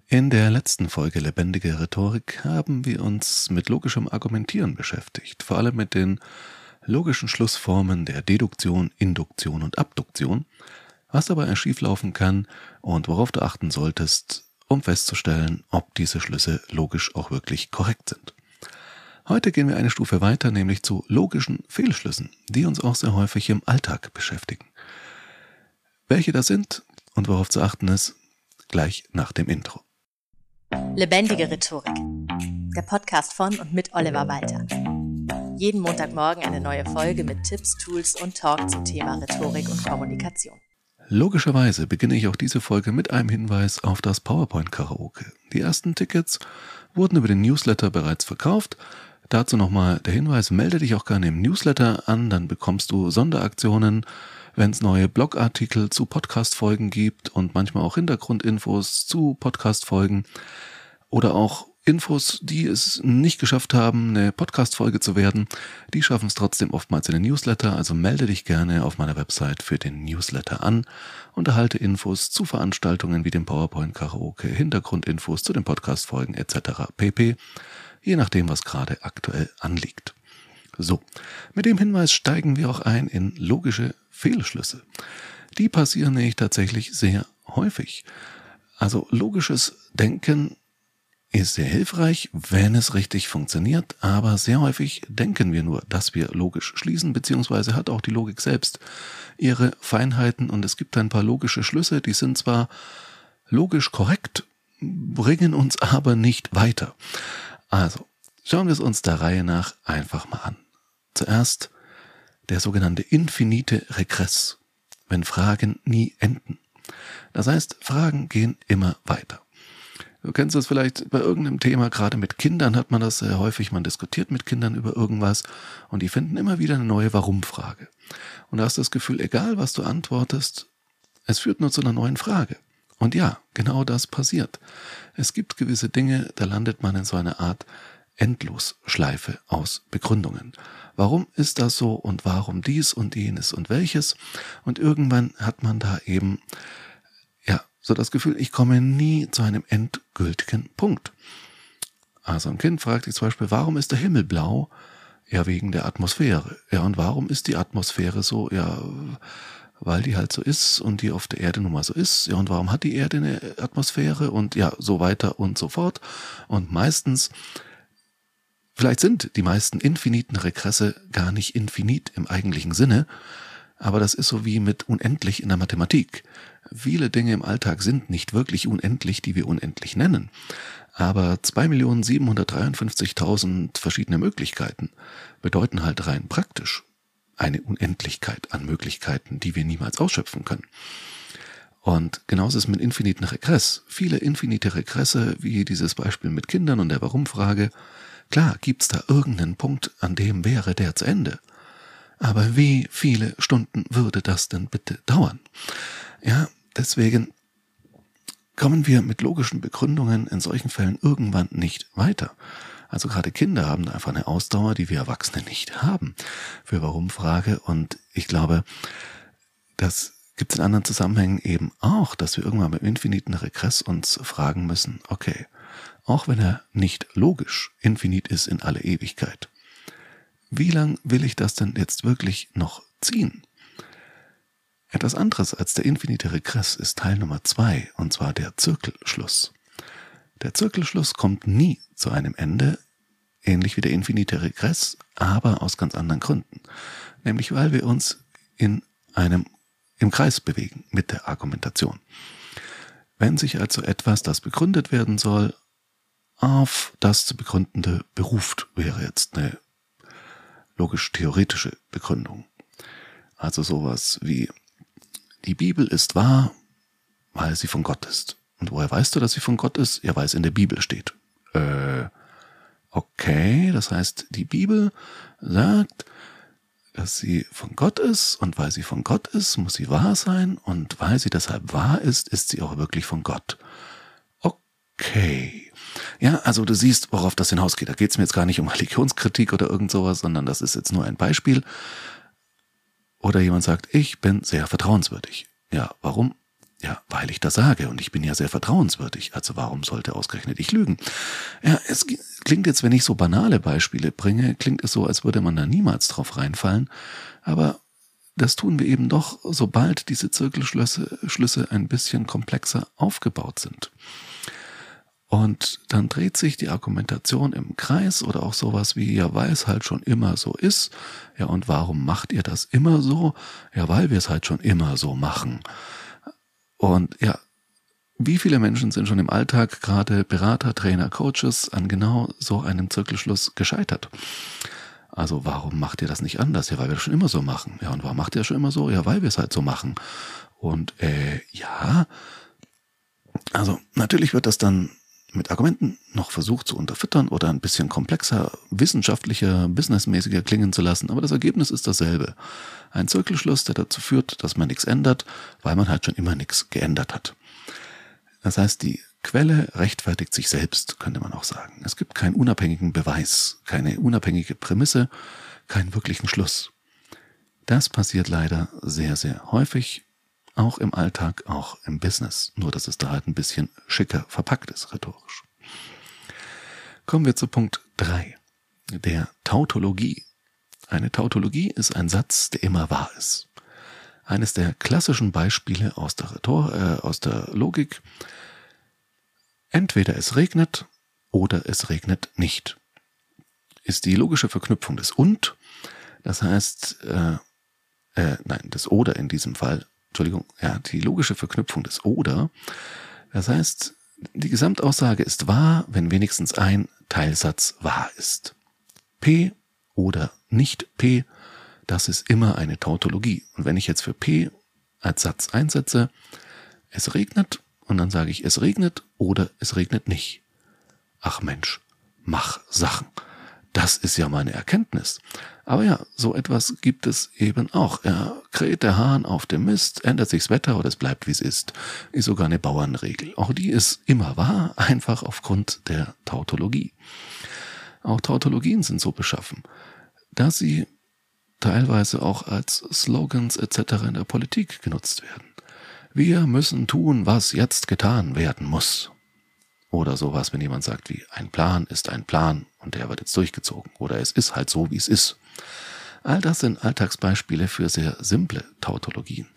In der letzten Folge Lebendige Rhetorik haben wir uns mit logischem Argumentieren beschäftigt, vor allem mit den logischen Schlussformen der Deduktion, Induktion und Abduktion, was dabei schieflaufen kann und worauf du achten solltest, um festzustellen, ob diese Schlüsse logisch auch wirklich korrekt sind. Heute gehen wir eine Stufe weiter, nämlich zu logischen Fehlschlüssen, die uns auch sehr häufig im Alltag beschäftigen. Welche das sind und worauf zu achten ist, gleich nach dem Intro. Lebendige Rhetorik, der Podcast von und mit Oliver Walter. Jeden Montagmorgen eine neue Folge mit Tipps, Tools und Talk zum Thema Rhetorik und Kommunikation. Logischerweise beginne ich auch diese Folge mit einem Hinweis auf das PowerPoint-Karaoke. Die ersten Tickets wurden über den Newsletter bereits verkauft. Dazu nochmal der Hinweis, melde dich auch gerne im Newsletter an, dann bekommst du Sonderaktionen, wenn es neue Blogartikel zu Podcast-Folgen gibt und manchmal auch Hintergrundinfos zu Podcast-Folgen oder auch Infos, die es nicht geschafft haben, eine Podcast-Folge zu werden, die schaffen es trotzdem oftmals in den Newsletter, also melde dich gerne auf meiner Website für den Newsletter an und erhalte Infos zu Veranstaltungen wie dem PowerPoint-Karaoke, Hintergrundinfos zu den Podcast-Folgen etc. pp., je nachdem, was gerade aktuell anliegt. So, mit dem Hinweis steigen wir auch ein in logische Fehlschlüsse. Die passieren nämlich tatsächlich sehr häufig. Also logisches Denken ist sehr hilfreich, wenn es richtig funktioniert, aber sehr häufig denken wir nur, dass wir logisch schließen, beziehungsweise hat auch die Logik selbst ihre Feinheiten und es gibt ein paar logische Schlüsse, die sind zwar logisch korrekt, bringen uns aber nicht weiter. Also, schauen wir es uns der Reihe nach einfach mal an. Zuerst der sogenannte infinite Regress, wenn Fragen nie enden. Das heißt, Fragen gehen immer weiter. Du kennst das vielleicht bei irgendeinem Thema, gerade mit Kindern hat man das sehr häufig, man diskutiert mit Kindern über irgendwas und die finden immer wieder eine neue Warum-Frage. Und du hast das Gefühl, egal was du antwortest, es führt nur zu einer neuen Frage. Und ja, genau das passiert. Es gibt gewisse Dinge, da landet man in so einer Art Endlosschleife aus Begründungen. Warum ist das so und warum dies und jenes und welches? Und irgendwann hat man da eben so das Gefühl, ich komme nie zu einem endgültigen Punkt. Also ein Kind fragt sich zum Beispiel, warum ist der Himmel blau? Ja, wegen der Atmosphäre. Ja, und warum ist die Atmosphäre so? Ja, weil die halt so ist und die auf der Erde nun mal so ist. Ja, und warum hat die Erde eine Atmosphäre? Und ja, so weiter und so fort. Und meistens, vielleicht sind die meisten infiniten Regresse gar nicht infinit im eigentlichen Sinne, aber das ist so wie mit unendlich in der Mathematik. Viele Dinge im Alltag sind nicht wirklich unendlich, die wir unendlich nennen. Aber 2.753.000 verschiedene Möglichkeiten bedeuten halt rein praktisch eine Unendlichkeit an Möglichkeiten, die wir niemals ausschöpfen können. Und genauso ist es mit infiniten Regress. Viele infinite Regresse, wie dieses Beispiel mit Kindern und der Warum-Frage. Klar, gibt's da irgendeinen Punkt, an dem wäre der zu Ende. Aber wie viele Stunden würde das denn bitte dauern? Ja, deswegen kommen wir mit logischen Begründungen in solchen Fällen irgendwann nicht weiter. Also gerade Kinder haben da einfach eine Ausdauer, die wir Erwachsene nicht haben für Warum-Frage. Und ich glaube, das gibt es in anderen Zusammenhängen eben auch, dass wir irgendwann beim infiniten Regress uns fragen müssen, okay, auch wenn er nicht logisch infinit ist in alle Ewigkeit, wie lang will ich das denn jetzt wirklich noch ziehen? Etwas anderes als der infinite Regress ist Teil Nummer 2, und zwar der Zirkelschluss. Der Zirkelschluss kommt nie zu einem Ende, ähnlich wie der infinite Regress, aber aus ganz anderen Gründen. Nämlich weil wir uns im Kreis bewegen mit der Argumentation. Wenn sich also etwas, das begründet werden soll, auf das zu Begründende beruft, wäre jetzt eine logisch-theoretische Begründung. Also sowas wie, die Bibel ist wahr, weil sie von Gott ist. Und woher weißt du, dass sie von Gott ist? Ja, weil es in der Bibel steht. Okay, das heißt, die Bibel sagt, dass sie von Gott ist und weil sie von Gott ist, muss sie wahr sein und weil sie deshalb wahr ist, ist sie auch wirklich von Gott. Okay. Ja, also du siehst, worauf das hinausgeht. Da geht es mir jetzt gar nicht um Religionskritik oder irgend sowas, sondern das ist jetzt nur ein Beispiel. Oder jemand sagt, ich bin sehr vertrauenswürdig. Ja, warum? Ja, weil ich das sage und ich bin ja sehr vertrauenswürdig, also warum sollte ausgerechnet ich lügen? Ja, es klingt jetzt, wenn ich so banale Beispiele bringe, klingt es so, als würde man da niemals drauf reinfallen, aber das tun wir eben doch, sobald diese Zirkelschlüsse ein bisschen komplexer aufgebaut sind. Und dann dreht sich die Argumentation im Kreis oder auch sowas wie, ja, weil es halt schon immer so ist. Ja, und warum macht ihr das immer so? Ja, weil wir es halt schon immer so machen. Und ja, wie viele Menschen sind schon im Alltag, gerade Berater, Trainer, Coaches, an genau so einem Zirkelschluss gescheitert? Also warum macht ihr das nicht anders? Ja, weil wir das schon immer so machen. Ja, und warum macht ihr das schon immer so? Ja, weil wir es halt so machen. Und ja, also natürlich wird das dann mit Argumenten noch versucht zu unterfüttern oder ein bisschen komplexer, wissenschaftlicher, businessmäßiger klingen zu lassen, aber das Ergebnis ist dasselbe. Ein Zirkelschluss, der dazu führt, dass man nichts ändert, weil man halt schon immer nichts geändert hat. Das heißt, die Quelle rechtfertigt sich selbst, könnte man auch sagen. Es gibt keinen unabhängigen Beweis, keine unabhängige Prämisse, keinen wirklichen Schluss. Das passiert leider sehr, sehr häufig, auch im Alltag, auch im Business. Nur, dass es da halt ein bisschen schicker verpackt ist, rhetorisch. Kommen wir zu Punkt 3, der Tautologie. Eine Tautologie ist ein Satz, der immer wahr ist. Eines der klassischen Beispiele aus der Logik. Entweder es regnet oder es regnet nicht. Ist die logische Verknüpfung des und, das heißt, des oder in diesem Fall, die logische Verknüpfung des oder, das heißt, die Gesamtaussage ist wahr, wenn wenigstens ein Teilsatz wahr ist. P oder nicht P, das ist immer eine Tautologie. Und wenn ich jetzt für P als Satz einsetze, es regnet, und dann sage ich, es regnet oder es regnet nicht. Ach Mensch, mach Sachen. Das ist ja meine Erkenntnis. Aber ja, so etwas gibt es eben auch. Kräht der Hahn auf dem Mist, ändert sich das Wetter oder es bleibt wie es ist. Ist sogar eine Bauernregel. Auch die ist immer wahr, einfach aufgrund der Tautologie. Auch Tautologien sind so beschaffen, dass sie teilweise auch als Slogans etc. in der Politik genutzt werden. Wir müssen tun, was jetzt getan werden muss. Oder sowas, wenn jemand sagt wie, ein Plan ist ein Plan und der wird jetzt durchgezogen. Oder es ist halt so, wie es ist. All das sind Alltagsbeispiele für sehr simple Tautologien.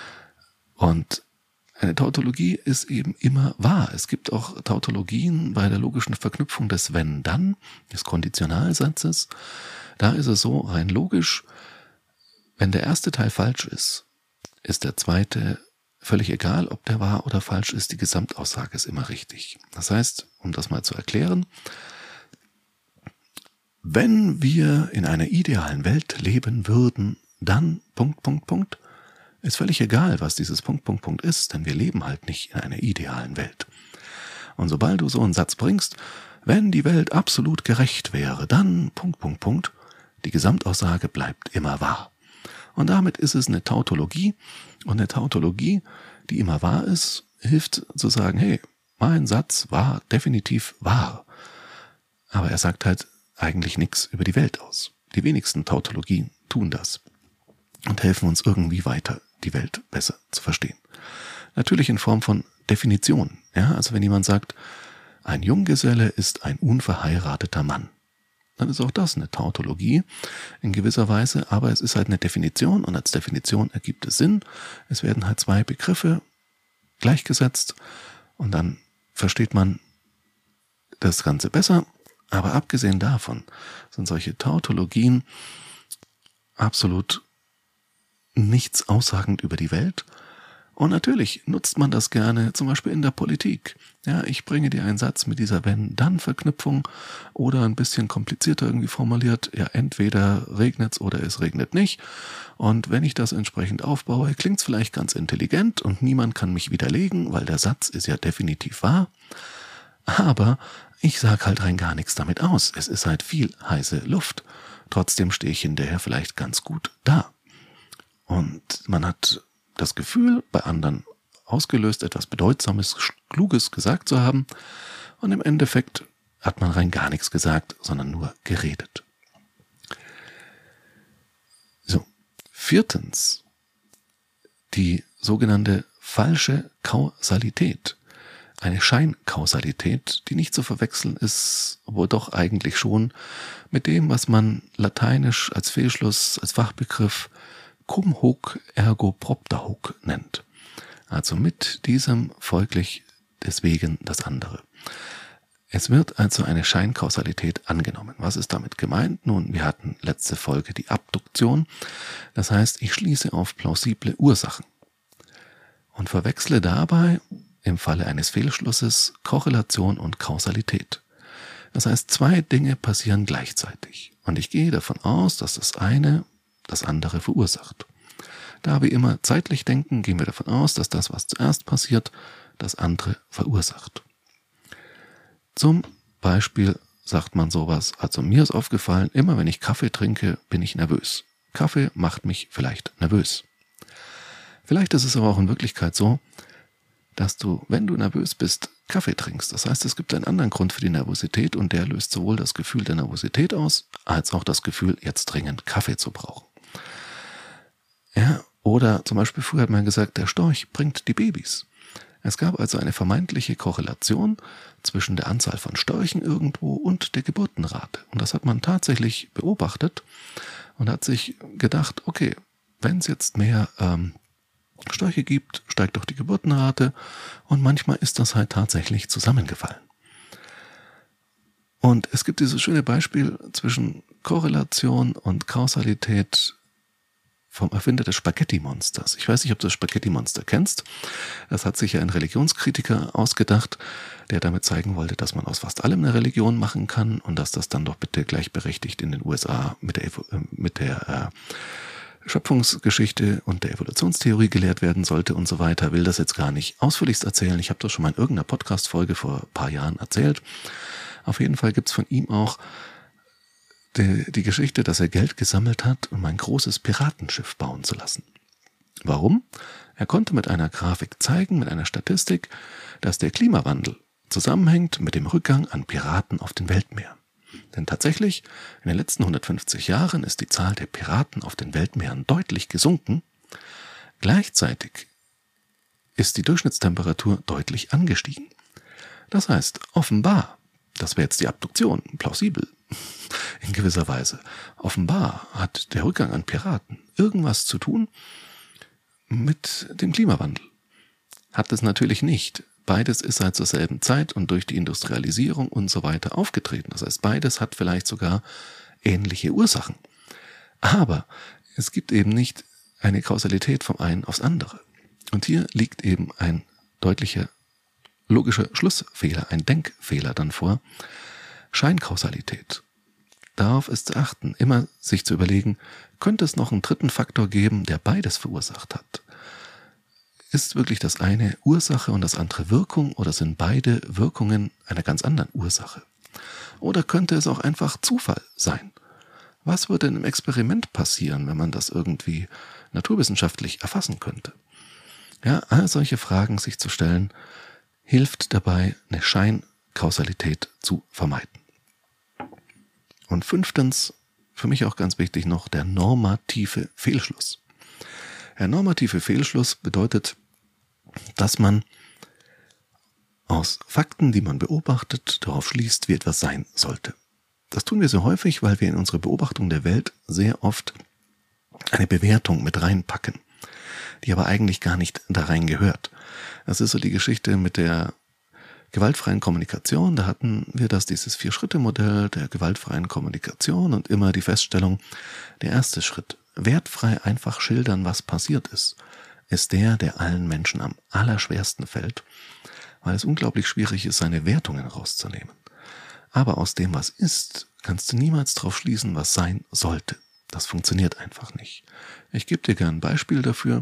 Und eine Tautologie ist eben immer wahr. Es gibt auch Tautologien bei der logischen Verknüpfung des Wenn-Dann, des Konditionalsatzes. Da ist es so rein logisch, wenn der erste Teil falsch ist, ist der zweite völlig egal, ob der wahr oder falsch ist, die Gesamtaussage ist immer richtig. Das heißt, um das mal zu erklären, wenn wir in einer idealen Welt leben würden, dann ... ist völlig egal, was dieses ... ist, denn wir leben halt nicht in einer idealen Welt. Und sobald du so einen Satz bringst, wenn die Welt absolut gerecht wäre, dann ... die Gesamtaussage bleibt immer wahr. Und damit ist es eine Tautologie. Und eine Tautologie, die immer wahr ist, hilft zu sagen, hey, mein Satz war definitiv wahr. Aber er sagt halt eigentlich nichts über die Welt aus. Die wenigsten Tautologien tun das und helfen uns irgendwie weiter, die Welt besser zu verstehen. Natürlich in Form von Definitionen. Ja, also wenn jemand sagt, ein Junggeselle ist ein unverheirateter Mann, dann ist auch das eine Tautologie in gewisser Weise, aber es ist halt eine Definition und als Definition ergibt es Sinn. Es werden halt zwei Begriffe gleichgesetzt und dann versteht man das Ganze besser. Aber abgesehen davon sind solche Tautologien absolut nichts aussagend über die Welt. Und natürlich nutzt man das gerne, zum Beispiel in der Politik. Ja, ich bringe dir einen Satz mit dieser Wenn-Dann-Verknüpfung oder ein bisschen komplizierter irgendwie formuliert, ja, entweder regnet's oder es regnet nicht. Und wenn ich das entsprechend aufbaue, klingt's vielleicht ganz intelligent und niemand kann mich widerlegen, weil der Satz ist ja definitiv wahr. Aber ich sag halt rein gar nichts damit aus. Es ist halt viel heiße Luft. Trotzdem stehe ich hinterher vielleicht ganz gut da. Und man hat das Gefühl, bei anderen ausgelöst, etwas Bedeutsames, Kluges gesagt zu haben. Und im Endeffekt hat man rein gar nichts gesagt, sondern nur geredet. So, viertens, die sogenannte falsche Kausalität. Eine Scheinkausalität, die nicht zu verwechseln ist, obwohl doch eigentlich schon, mit dem, was man lateinisch als Fehlschluss, als Fachbegriff cum hoc ergo propter hoc nennt. Also mit diesem folglich deswegen das andere. Es wird also eine Scheinkausalität angenommen. Was ist damit gemeint? Nun, wir hatten letzte Folge die Abduktion. Das heißt, ich schließe auf plausible Ursachen und verwechsle dabei im Falle eines Fehlschlusses Korrelation und Kausalität. Das heißt, zwei Dinge passieren gleichzeitig und ich gehe davon aus, dass das eine das andere verursacht. Da wir immer zeitlich denken, gehen wir davon aus, dass das, was zuerst passiert, das andere verursacht. Zum Beispiel sagt man sowas, also mir ist aufgefallen, immer wenn ich Kaffee trinke, bin ich nervös. Kaffee macht mich vielleicht nervös. Vielleicht ist es aber auch in Wirklichkeit so, dass du, wenn du nervös bist, Kaffee trinkst. Das heißt, es gibt einen anderen Grund für die Nervosität und der löst sowohl das Gefühl der Nervosität aus, als auch das Gefühl, jetzt dringend Kaffee zu brauchen. Ja, oder zum Beispiel früher hat man gesagt, der Storch bringt die Babys. Es gab also eine vermeintliche Korrelation zwischen der Anzahl von Störchen irgendwo und der Geburtenrate. Und das hat man tatsächlich beobachtet und hat sich gedacht, okay, wenn es jetzt mehr Störche gibt, steigt doch die Geburtenrate und manchmal ist das halt tatsächlich zusammengefallen. Und es gibt dieses schöne Beispiel zwischen Korrelation und Kausalität vom Erfinder des Spaghetti-Monsters. Ich weiß nicht, ob du das Spaghetti-Monster kennst. Das hat sich ja ein Religionskritiker ausgedacht, der damit zeigen wollte, dass man aus fast allem eine Religion machen kann und dass das dann doch bitte gleichberechtigt in den USA mit der Schöpfungsgeschichte und der Evolutionstheorie gelehrt werden sollte und so weiter. Will das jetzt gar nicht ausführlichst erzählen. Ich habe das schon mal in irgendeiner Podcast-Folge vor ein paar Jahren erzählt. Auf jeden Fall gibt es von ihm auch die Geschichte, dass er Geld gesammelt hat, um ein großes Piratenschiff bauen zu lassen. Warum? Er konnte mit einer Grafik zeigen, mit einer Statistik, dass der Klimawandel zusammenhängt mit dem Rückgang an Piraten auf den Weltmeeren. Denn tatsächlich, in den letzten 150 Jahren ist die Zahl der Piraten auf den Weltmeeren deutlich gesunken. Gleichzeitig ist die Durchschnittstemperatur deutlich angestiegen. Das heißt, offenbar, das wäre jetzt die Abduktion, plausibel, in gewisser Weise, offenbar hat der Rückgang an Piraten irgendwas zu tun mit dem Klimawandel. Hat es natürlich nicht. Beides ist halt zur selben Zeit und durch die Industrialisierung und so weiter aufgetreten. Das heißt, beides hat vielleicht sogar ähnliche Ursachen. Aber es gibt eben nicht eine Kausalität vom einen aufs andere. Und hier liegt eben ein deutlicher logischer Schlussfehler, ein Denkfehler dann vor. Scheinkausalität. Darauf ist zu achten, immer sich zu überlegen, könnte es noch einen dritten Faktor geben, der beides verursacht hat? Ist wirklich das eine Ursache und das andere Wirkung oder sind beide Wirkungen einer ganz anderen Ursache? Oder könnte es auch einfach Zufall sein? Was würde in einem Experiment passieren, wenn man das irgendwie naturwissenschaftlich erfassen könnte? Ja, all solche Fragen sich zu stellen, hilft dabei, eine Scheinkausalität zu vermeiden. Und 5, für mich auch ganz wichtig noch, der normative Fehlschluss. Der normative Fehlschluss bedeutet, dass man aus Fakten, die man beobachtet, darauf schließt, wie etwas sein sollte. Das tun wir so häufig, weil wir in unsere Beobachtung der Welt sehr oft eine Bewertung mit reinpacken, die aber eigentlich gar nicht da rein gehört. Das ist so die Geschichte mit der gewaltfreien Kommunikation. Da hatten wir dieses 4-Schritte-Modell der gewaltfreien Kommunikation und immer die Feststellung, der erste Schritt, wertfrei einfach schildern, was passiert ist der allen Menschen am allerschwersten fällt, weil es unglaublich schwierig ist, seine Wertungen rauszunehmen. Aber aus dem, was ist, kannst du niemals drauf schließen, was sein sollte. Das funktioniert einfach nicht. Ich gebe dir gerne ein Beispiel dafür.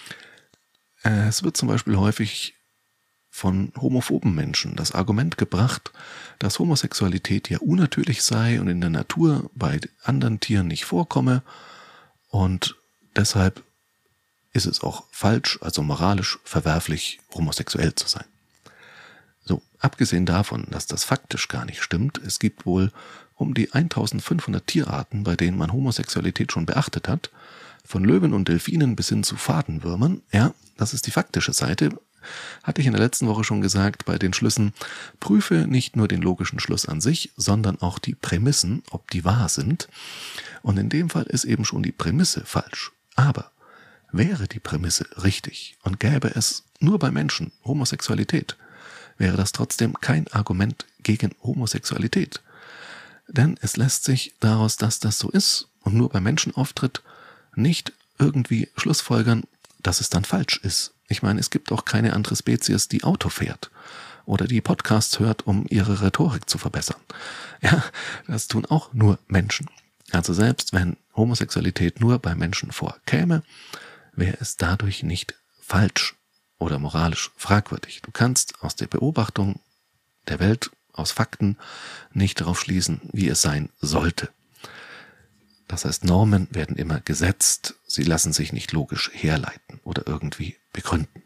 Es wird zum Beispiel häufig von homophoben Menschen das Argument gebracht, dass Homosexualität ja unnatürlich sei und in der Natur bei anderen Tieren nicht vorkomme und deshalb ist es auch falsch, also moralisch verwerflich, homosexuell zu sein. So, abgesehen davon, dass das faktisch gar nicht stimmt, es gibt wohl um die 1500 Tierarten, bei denen man Homosexualität schon beachtet hat. Von Löwen und Delfinen bis hin zu Fadenwürmern, ja, das ist die faktische Seite. Hatte ich in der letzten Woche schon gesagt, bei den Schlüssen, prüfe nicht nur den logischen Schluss an sich, sondern auch die Prämissen, ob die wahr sind. Und in dem Fall ist eben schon die Prämisse falsch. Aber wäre die Prämisse richtig und gäbe es nur bei Menschen Homosexualität, wäre das trotzdem kein Argument gegen Homosexualität. Denn es lässt sich daraus, dass das so ist und nur bei Menschen auftritt, nicht irgendwie schlussfolgern, dass es dann falsch ist. Ich meine, es gibt auch keine andere Spezies, die Auto fährt oder die Podcasts hört, um ihre Rhetorik zu verbessern. Ja, das tun auch nur Menschen. Also selbst wenn Homosexualität nur bei Menschen vorkäme, wäre es dadurch nicht falsch oder moralisch fragwürdig. Du kannst aus der Beobachtung der Welt, aus Fakten, nicht darauf schließen, wie es sein sollte. Das heißt, Normen werden immer gesetzt, sie lassen sich nicht logisch herleiten oder irgendwie begründen.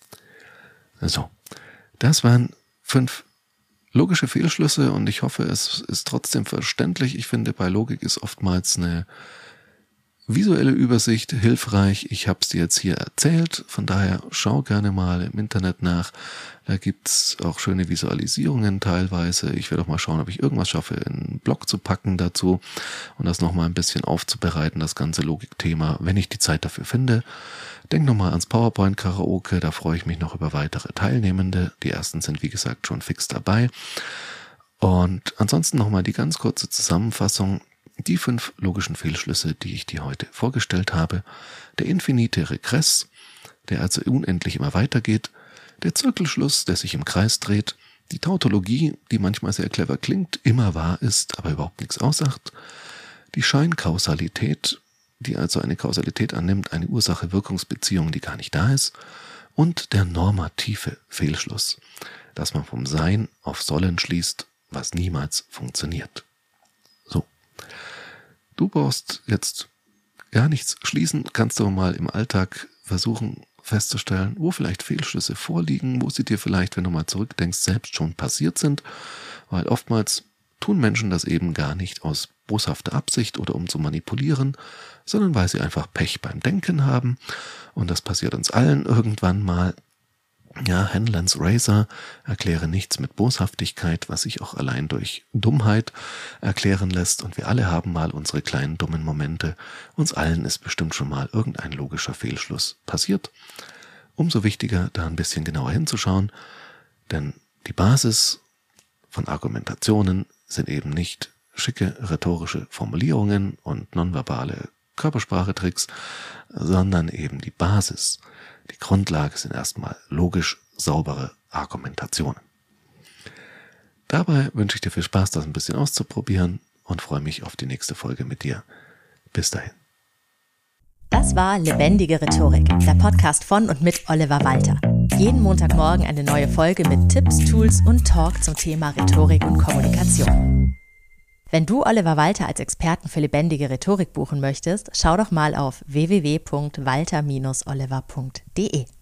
So, das waren 5 logische Fehlschlüsse und ich hoffe, es ist trotzdem verständlich. Ich finde, bei Logik ist oftmals eine visuelle Übersicht hilfreich. Ich habe es dir jetzt hier erzählt, von daher schau gerne mal im Internet nach. Da gibt's auch schöne Visualisierungen teilweise. Ich werde auch mal schauen, ob ich irgendwas schaffe, in einen Blog zu packen dazu und das nochmal ein bisschen aufzubereiten, das ganze Logikthema, wenn ich die Zeit dafür finde. Denk nochmal ans PowerPoint-Karaoke, da freue ich mich noch über weitere Teilnehmende. Die ersten sind, wie gesagt, schon fix dabei. Und ansonsten nochmal die ganz kurze Zusammenfassung. Die 5 logischen Fehlschlüsse, die ich dir heute vorgestellt habe. Der infinite Regress, der also unendlich immer weitergeht. Der Zirkelschluss, der sich im Kreis dreht. Die Tautologie, die manchmal sehr clever klingt, immer wahr ist, aber überhaupt nichts aussagt. Die Scheinkausalität, die also eine Kausalität annimmt, eine Ursache-Wirkungsbeziehung, die gar nicht da ist. Und der normative Fehlschluss, dass man vom Sein auf Sollen schließt, was niemals funktioniert. So. Du brauchst jetzt gar nichts schließen, kannst du mal im Alltag versuchen festzustellen, wo vielleicht Fehlschlüsse vorliegen, wo sie dir vielleicht, wenn du mal zurückdenkst, selbst schon passiert sind, weil oftmals tun Menschen das eben gar nicht aus boshafter Absicht oder um zu manipulieren, sondern weil sie einfach Pech beim Denken haben und das passiert uns allen irgendwann mal. Ja, Hanlon's Razor, erkläre nichts mit Boshaftigkeit, was sich auch allein durch Dummheit erklären lässt. Und wir alle haben mal unsere kleinen dummen Momente. Uns allen ist bestimmt schon mal irgendein logischer Fehlschluss passiert. Umso wichtiger, da ein bisschen genauer hinzuschauen, denn die Basis von Argumentationen sind eben nicht schicke rhetorische Formulierungen und nonverbale Körpersprachetricks, sondern eben die Basis. Die Grundlage sind erstmal logisch saubere Argumentationen. Dabei wünsche ich dir viel Spaß, das ein bisschen auszuprobieren und freue mich auf die nächste Folge mit dir. Bis dahin. Das war Lebendige Rhetorik, der Podcast von und mit Oliver Walter. Jeden Montagmorgen eine neue Folge mit Tipps, Tools und Talk zum Thema Rhetorik und Kommunikation. Wenn du Oliver Walter als Experten für lebendige Rhetorik buchen möchtest, schau doch mal auf www.walter-oliver.de.